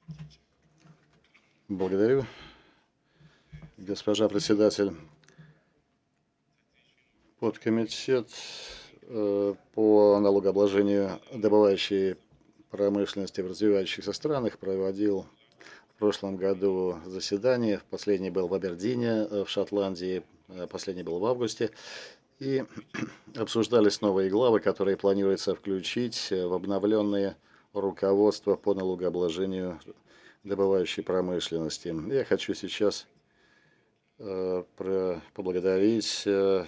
Благодарю, госпожа председатель. Подкомитет по налогообложению добывающей промышленности в развивающихся странах проводил в прошлом году заседание. Последний был в Абердине, в Шотландии, последний был в августе. И обсуждались новые главы, которые планируется включить в обновленные руководства по налогообложению добывающей промышленности. Я хочу сейчас поблагодарить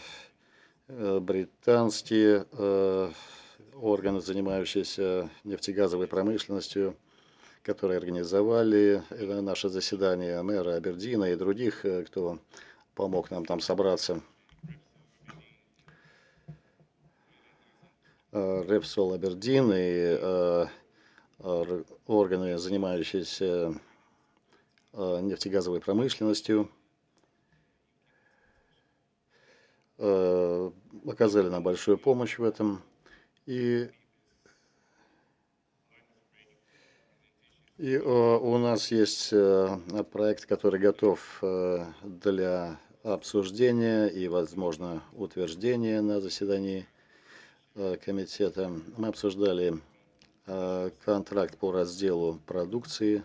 британские органы, занимающиеся нефтегазовой промышленностью, которые организовали наше заседание, мэра Абердина и других, кто помог нам там собраться. Repsol Абердин и органы, занимающиеся нефтегазовой промышленностью, оказали нам большую помощь в этом. И у нас есть проект, который готов для обсуждения и, возможно, утверждения на заседании комитета. Мы обсуждали контракт по разделу продукции.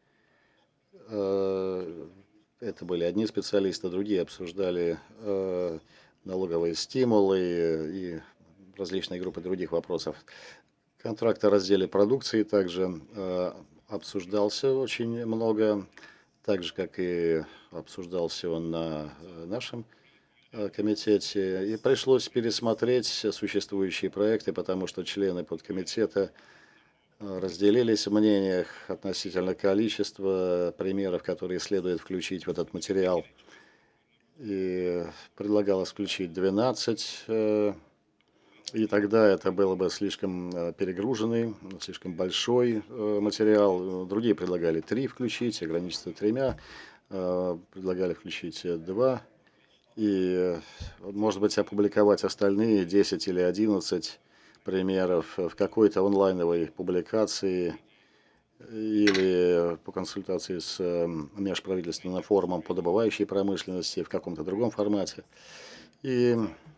Это были одни специалисты, другие обсуждали налоговые стимулы и различные группы других вопросов. Контракт о разделе продукции также обсуждался очень много, так же, как и обсуждался он на нашем комитете. И пришлось пересмотреть существующие проекты, потому что члены подкомитета разделились в мнениях относительно количества примеров, которые следует включить в этот материал. И предлагалось включить 12, и тогда это было бы слишком перегруженный, слишком большой материал. Другие предлагали 3 включить, ограничиться 3, предлагали включить 2. И, может быть, опубликовать остальные 10 или 11 примеров в какой-то онлайновой публикации или по консультации с межправительственным форумом по добывающей промышленности в каком-то другом формате. И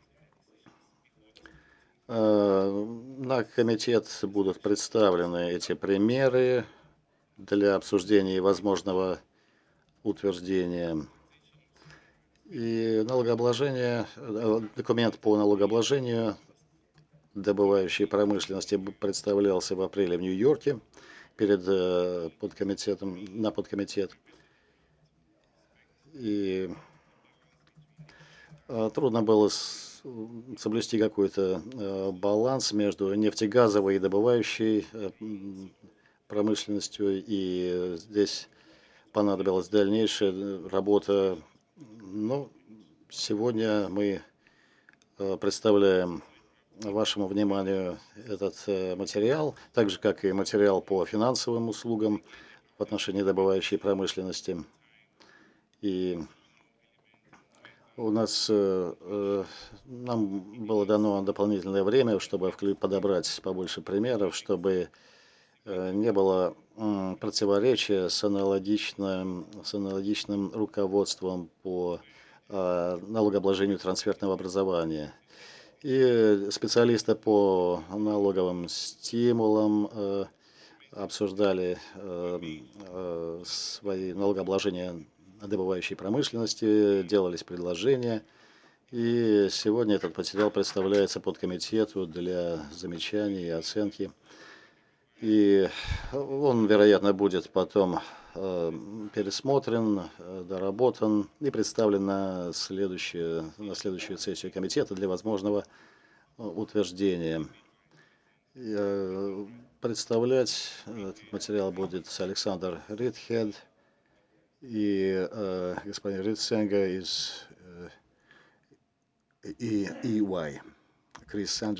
на комитет будут представлены эти примеры для обсуждения и возможного утверждения. И налогообложение, документ по налогообложению добывающей промышленности представлялся в апреле в Нью-Йорке перед подкомитетом, на подкомитет. И трудно было соблюсти какой-то баланс между нефтегазовой и добывающей промышленностью. И здесь понадобилась дальнейшая работа. Но сегодня мы представляем вашему вниманию этот материал, так же, как и материал по финансовым услугам в отношении добывающей промышленности. И у нас нам было дано дополнительное время, чтобы подобрать побольше примеров, чтобы не было противоречия с аналогичным руководством по налогообложению трансфертного образования. И специалисты по налоговым стимулам обсуждали свои налогообложения добывающей промышленности, делались предложения. И сегодня этот материал представляется подкомитету для замечаний и оценки. И он, вероятно, будет потом пересмотрен, доработан и представлен на следующую сессию комитета для возможного утверждения. Представлять этот материал будет Александр Ритхед и господин Ритсенга из EY, Крис Санджи